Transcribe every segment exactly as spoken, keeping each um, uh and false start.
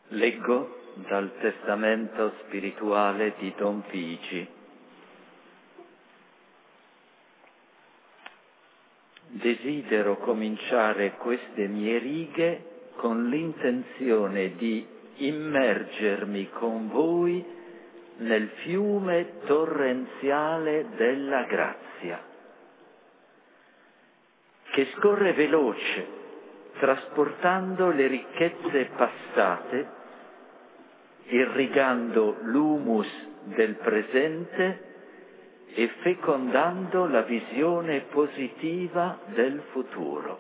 Leggo dal testamento spirituale di Don Pigi. Desidero cominciare queste mie righe con l'intenzione di immergermi con voi nel fiume torrenziale della grazia, che scorre veloce, trasportando le ricchezze passate, irrigando l'humus del presente e fecondando la visione positiva del futuro.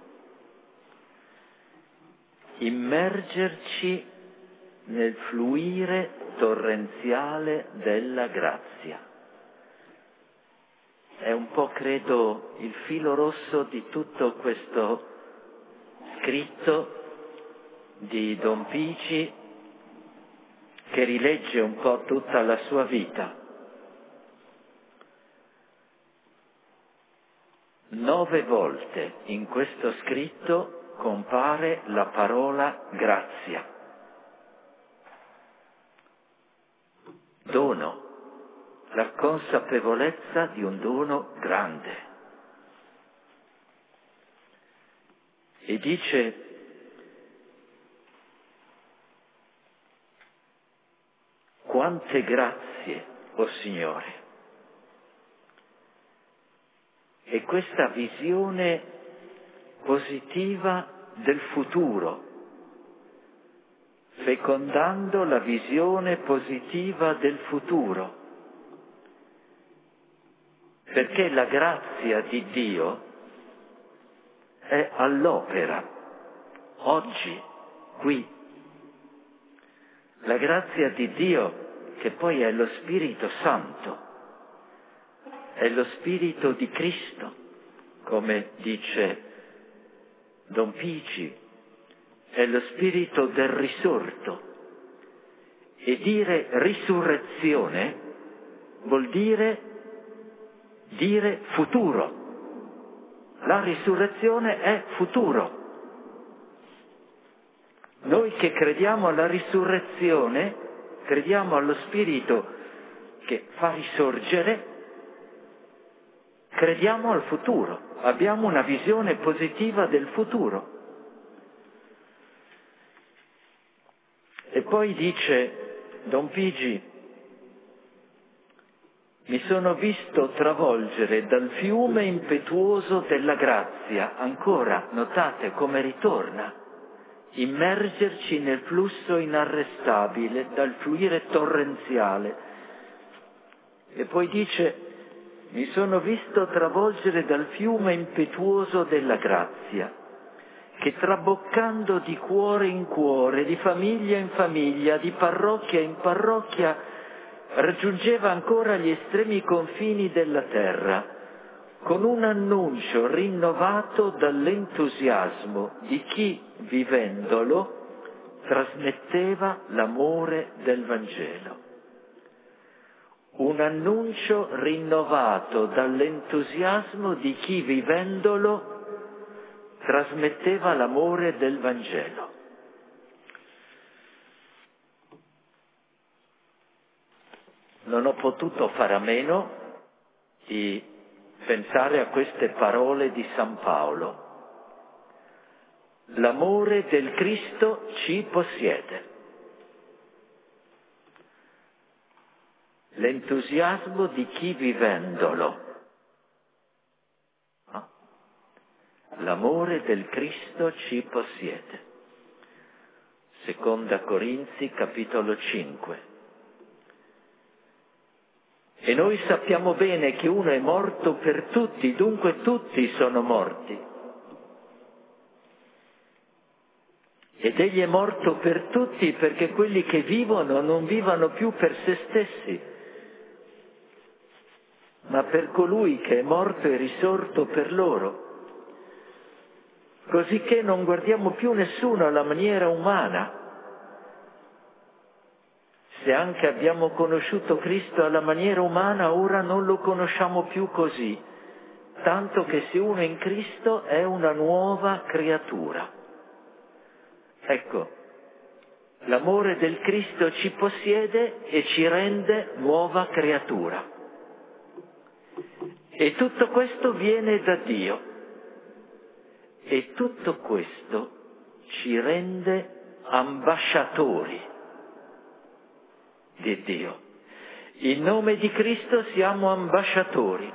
Immergerci nel fluire torrenziale della grazia. È un po', credo, il filo rosso di tutto questo scritto di Don Pigi, che rilegge un po' tutta la sua vita. Nove volte in questo scritto compare la parola grazia. Dono, la consapevolezza di un dono grande. E dice: quante grazie, o Signore! E questa visione positiva del futuro, fecondando la visione positiva del futuro, perché la grazia di Dio è all'opera, oggi, qui. La grazia di Dio, che poi è lo Spirito Santo, è lo Spirito di Cristo, come dice Don Pigi, è lo Spirito del risorto. E dire risurrezione vuol dire dire futuro. La risurrezione è futuro. Noi che crediamo alla risurrezione, crediamo allo Spirito che fa risorgere, crediamo al futuro, abbiamo una visione positiva del futuro. E poi dice Don Pigi: mi sono visto travolgere dal fiume impetuoso della grazia, ancora, notate come ritorna, immergerci nel flusso inarrestabile dal fluire torrenziale. E poi dice: mi sono visto travolgere dal fiume impetuoso della grazia, che traboccando di cuore in cuore, di famiglia in famiglia, di parrocchia in parrocchia, raggiungeva ancora gli estremi confini della terra, con un annuncio rinnovato dall'entusiasmo di chi, vivendolo, trasmetteva l'amore del Vangelo. Un annuncio rinnovato dall'entusiasmo di chi, vivendolo, trasmetteva l'amore del Vangelo. Non ho potuto fare a meno di pensare a queste parole di San Paolo. L'amore del Cristo ci possiede. L'entusiasmo di chi, vivendolo. No? L'amore del Cristo ci possiede. Seconda Corinzi, capitolo cinque. E noi sappiamo bene che uno è morto per tutti, dunque tutti sono morti. Ed egli è morto per tutti perché quelli che vivono non vivano più per se stessi, ma per colui che è morto e risorto per loro. Cosicché non guardiamo più nessuno alla maniera umana. Se anche abbiamo conosciuto Cristo alla maniera umana, ora non lo conosciamo più così, tanto che se uno è in Cristo è una nuova creatura. Ecco, L'amore del Cristo ci possiede e ci rende nuova creatura. E tutto questo viene da Dio. E tutto questo ci rende ambasciatori di Dio. In nome di Cristo siamo ambasciatori.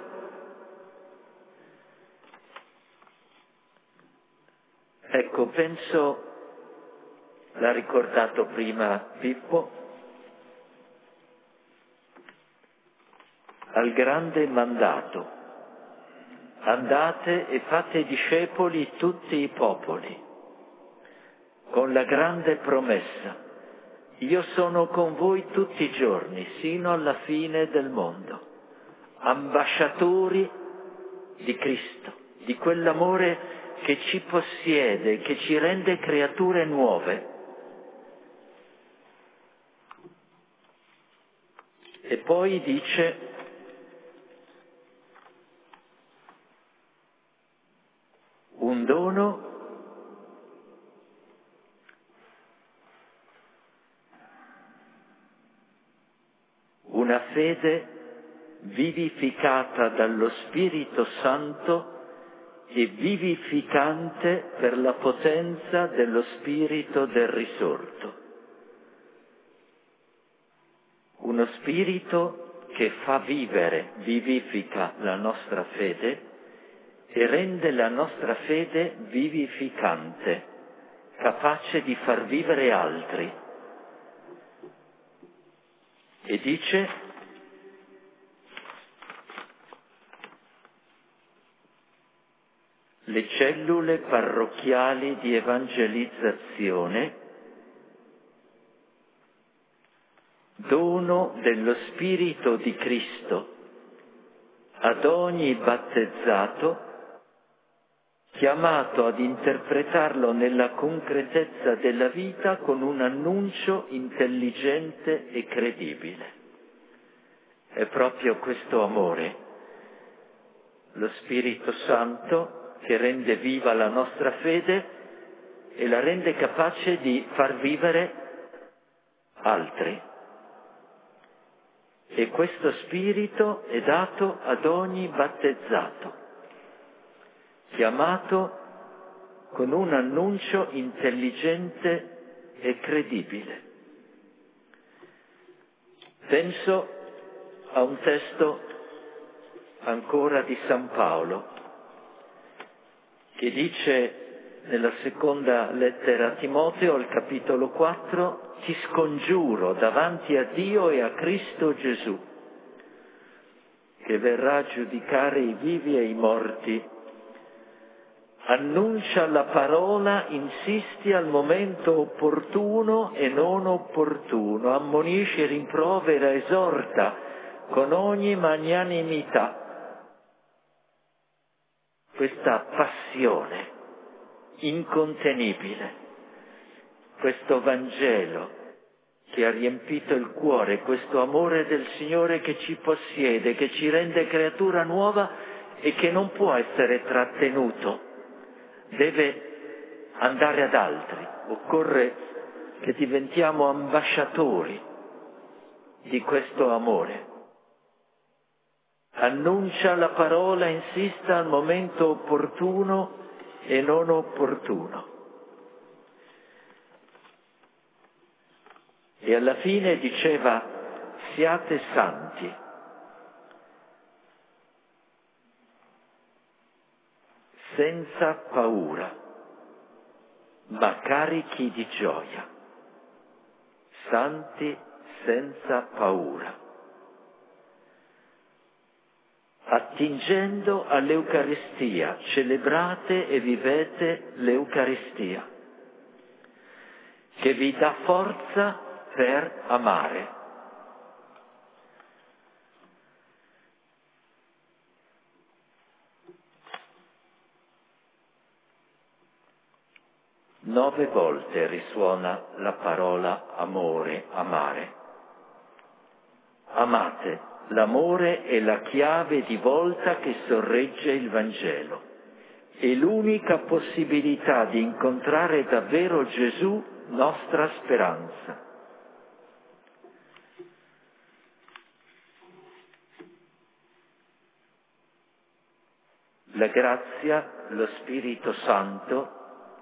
Ecco, penso, l'ha ricordato prima Pippo, al grande mandato: andate e fate discepoli tutti i popoli, con la grande promessa: io sono con voi tutti i giorni, sino alla fine del mondo. Ambasciatori di Cristo, di quell'amore che ci possiede, che ci rende creature nuove. E poi dice: un dono una fede vivificata dallo Spirito Santo e vivificante per la potenza dello Spirito del risorto. Uno Spirito che fa vivere, vivifica la nostra fede e rende la nostra fede vivificante, capace di far vivere altri. E dice: le cellule parrocchiali di evangelizzazione, dono dello Spirito di Cristo ad ogni battezzato, chiamato ad interpretarlo nella concretezza della vita con un annuncio intelligente e credibile. È proprio questo amore, lo Spirito Santo, che rende viva la nostra fede e la rende capace di far vivere altri. E questo Spirito è dato ad ogni battezzato, chiamato con un annuncio intelligente e credibile. Penso a un testo ancora di San Paolo, che dice nella seconda lettera a Timoteo, al capitolo quattro: ti scongiuro davanti a Dio e a Cristo Gesù, che verrà a giudicare i vivi e i morti. Annuncia la parola, insisti al momento opportuno e non opportuno, ammonisce, rimprovera, esorta con ogni magnanimità. Questa passione incontenibile, questo Vangelo che ha riempito il cuore, questo amore del Signore che ci possiede, che ci rende creatura nuova e che non può essere trattenuto, deve andare ad altri. Occorre che diventiamo ambasciatori di questo amore. Annuncia la parola, insista al momento opportuno e non opportuno. E alla fine diceva: siate santi. Senza paura, ma carichi di gioia. Santi senza paura. Attingendo all'Eucaristia, celebrate e vivete l'Eucaristia, che vi dà forza per amare. Nove volte risuona la parola amore, amare. Amate. L'amore è la chiave di volta che sorregge il Vangelo. È l'unica possibilità di incontrare davvero Gesù nostra speranza. La grazia, lo Spirito Santo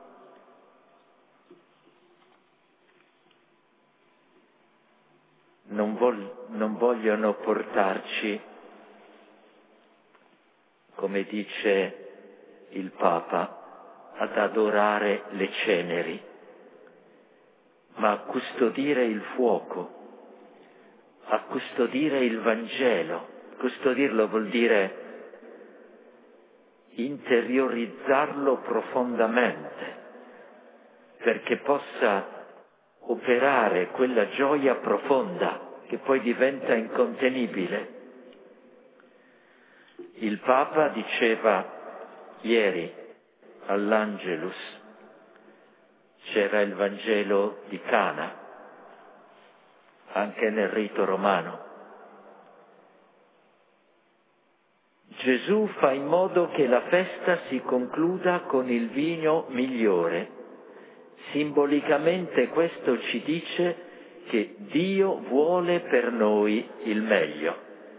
non, vol- non vogliono portarci, come dice il Papa, ad adorare le ceneri, ma a custodire il fuoco, a custodire il Vangelo. Custodirlo vuol dire interiorizzarlo profondamente, perché possa operare quella gioia profonda che poi diventa incontenibile. Il Papa diceva ieri all'Angelus, c'era il Vangelo di Cana, anche nel rito romano. Gesù fa in modo che la festa si concluda con il vino migliore. Simbolicamente questo ci dice che Dio vuole per noi il meglio.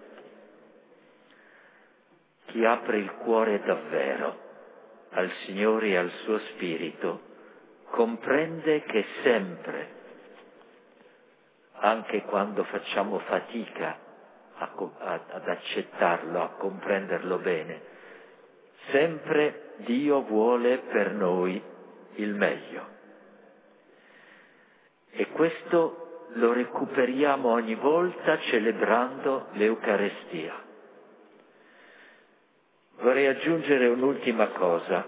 Chi apre il cuore davvero al Signore e al suo Spirito comprende che sempre, anche quando facciamo fatica a, a, ad accettarlo, a comprenderlo bene, sempre Dio vuole per noi il meglio. E questo lo recuperiamo ogni volta celebrando l'Eucarestia. Vorrei aggiungere un'ultima cosa.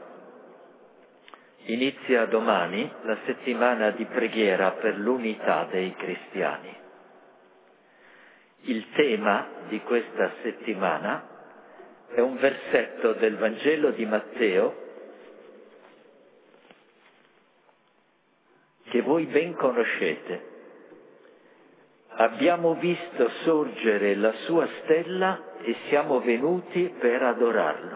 Inizia domani la settimana di preghiera per l'unità dei cristiani. Il tema di questa settimana è un versetto del Vangelo di Matteo che voi ben conoscete. Abbiamo visto sorgere la sua stella e siamo venuti per adorarlo.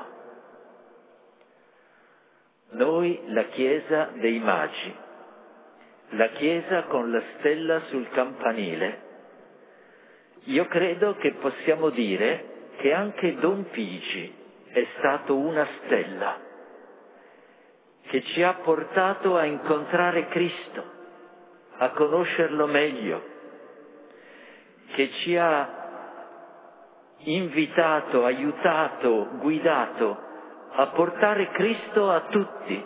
Noi, la Chiesa dei Magi, la Chiesa con la stella sul campanile. Io credo che possiamo dire che anche Don Pigi è stato una stella che ci ha portato a incontrare Cristo, a conoscerlo meglio, che ci ha invitato, aiutato, guidato a portare Cristo a tutti,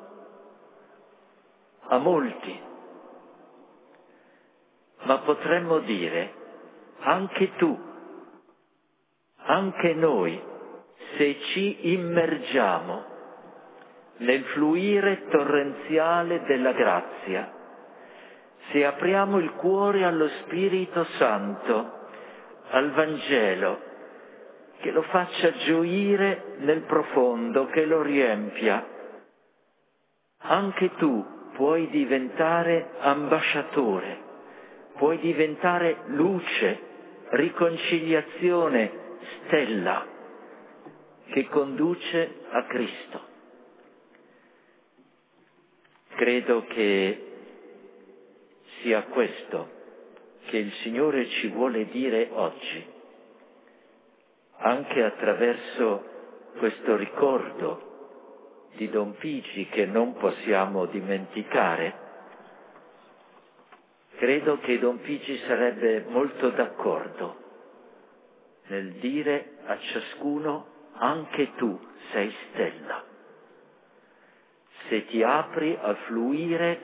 a molti. Ma potremmo dire, anche tu, anche noi, se ci immergiamo nel fluire torrenziale della grazia, se apriamo il cuore allo Spirito Santo, al Vangelo, che lo faccia gioire nel profondo, che lo riempia, anche tu puoi diventare ambasciatore, puoi diventare luce, riconciliazione, stella, che conduce a Cristo. Credo che sia questo che il Signore ci vuole dire oggi, anche attraverso questo ricordo di Don Pigi che non possiamo dimenticare. Credo che Don Pigi sarebbe molto d'accordo nel dire a ciascuno: anche tu sei stella, se ti apri a fluire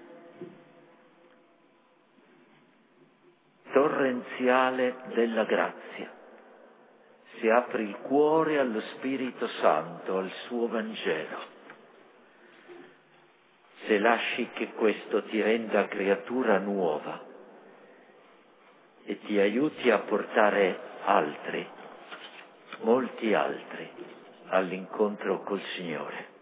torrenziale della grazia, se apri il cuore allo Spirito Santo, al suo Vangelo, se lasci che questo ti renda creatura nuova e ti aiuti a portare altri, molti altri, all'incontro col Signore.